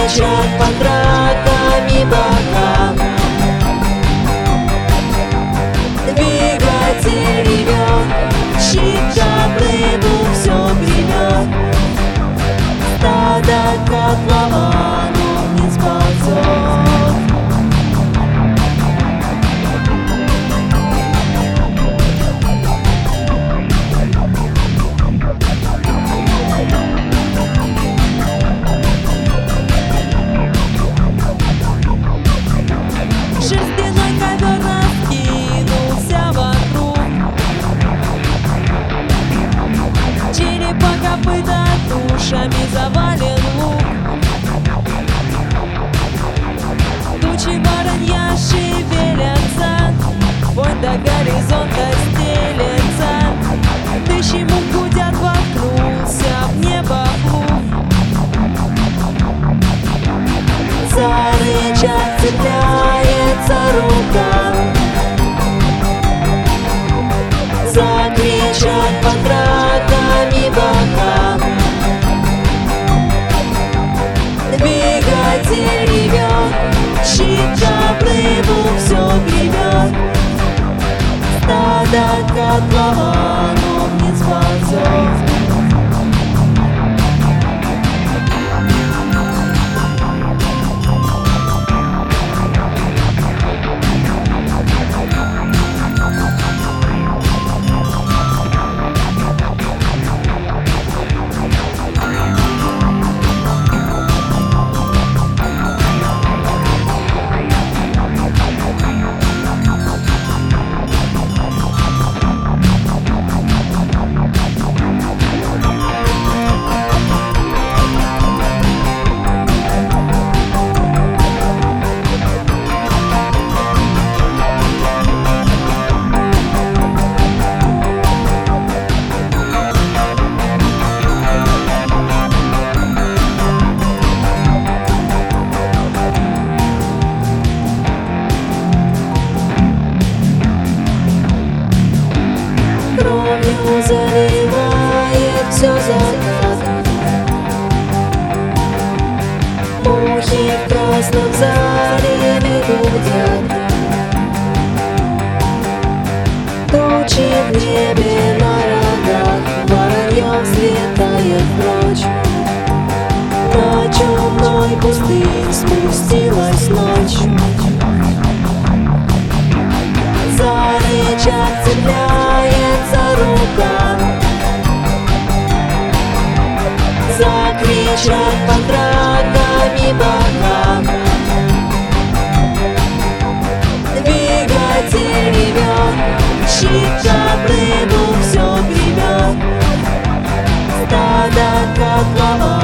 кричат под раками бока. Двигатель ревет, щит обрыву все гремет. Стадо котловану не сползет. Шерстяной ковер раскинулся вокруг. Черепа, копыта, тушами завален луг. Тучи воронья шевелятся, вой до горизонта стелется. Тысячи мух гудят, воткнулся в небо плуг. За рычаг цепляется рука, закричат под раками бока. Двигатель ревет, щит обрыву все гремет. Стадо котловану не сползет. Кровью заливает все закат. Мухи в красном зареве гудят. Тучи в небе на рогах, воронье взлетает прочь. На чумной пустынь спустилась ночь. За рычаг цепляется рука, закричат под раками бока. Двигатель ревет, щит обрыву все гремет. Стадо котловану